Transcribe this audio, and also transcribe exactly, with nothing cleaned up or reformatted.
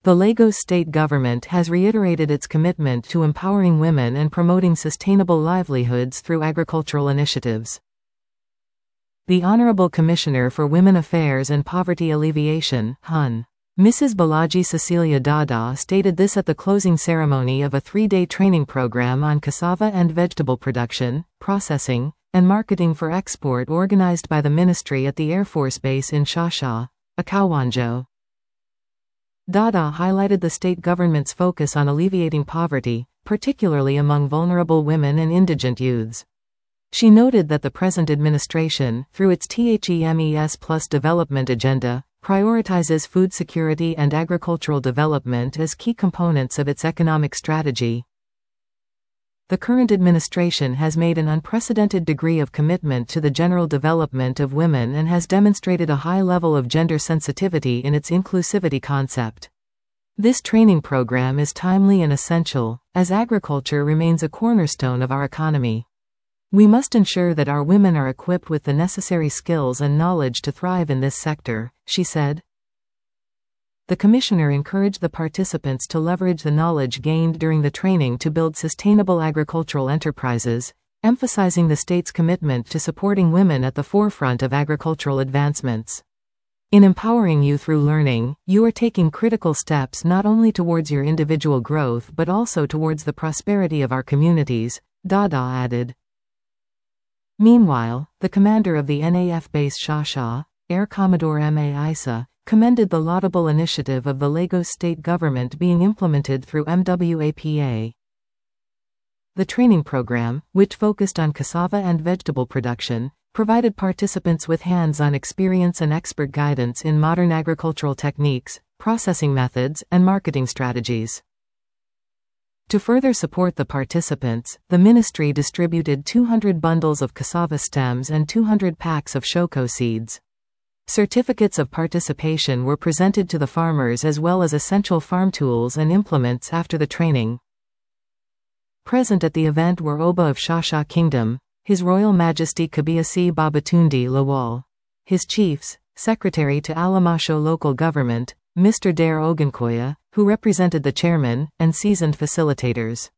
The Lagos state government has reiterated its commitment to empowering women and promoting sustainable livelihoods through agricultural initiatives. The Honorable Commissioner for Women Affairs and Poverty Alleviation, Hun. Missus Balaji Cecilia Dada stated this at the closing ceremony of a three-day training program on cassava and vegetable production, processing, and marketing for export organized by the ministry at the Air Force Base in Shasha, Akawanjo. Dada highlighted the state government's focus on alleviating poverty, particularly among vulnerable women and indigent youths. She noted that the present administration, through its THEMES Plus development agenda, prioritizes food security and agricultural development as key components of its economic strategy. The current administration has made an unprecedented degree of commitment to the general development of women and has demonstrated a high level of gender sensitivity in its inclusivity concept. This training program is timely and essential, as agriculture remains a cornerstone of our economy. We must ensure that our women are equipped with the necessary skills and knowledge to thrive in this sector, she said. The Commissioner encouraged the participants to leverage the knowledge gained during the training to build sustainable agricultural enterprises, emphasizing the state's commitment to supporting women at the forefront of agricultural advancements. In empowering you through learning, you are taking critical steps not only towards your individual growth but also towards the prosperity of our communities, Dada added. Meanwhile, the commander of the N A F base Shasha, Air Commodore M A Isa, commended the laudable initiative of the Lagos state government being implemented through M W A P A. The training program, which focused on cassava and vegetable production, provided participants with hands-on experience and expert guidance in modern agricultural techniques, processing methods, and marketing strategies. To further support the participants, the ministry distributed two hundred bundles of cassava stems and two hundred packs of shoko seeds. Certificates of participation were presented to the farmers as well as essential farm tools and implements after the training. Present at the event were Oba of Shasha Kingdom, His Royal Majesty Kabiyesi Babatunde Lawal, his chiefs, Secretary to Alamasho Local Government, Mister Dare Ogunkoya, who represented the chairman, and seasoned facilitators.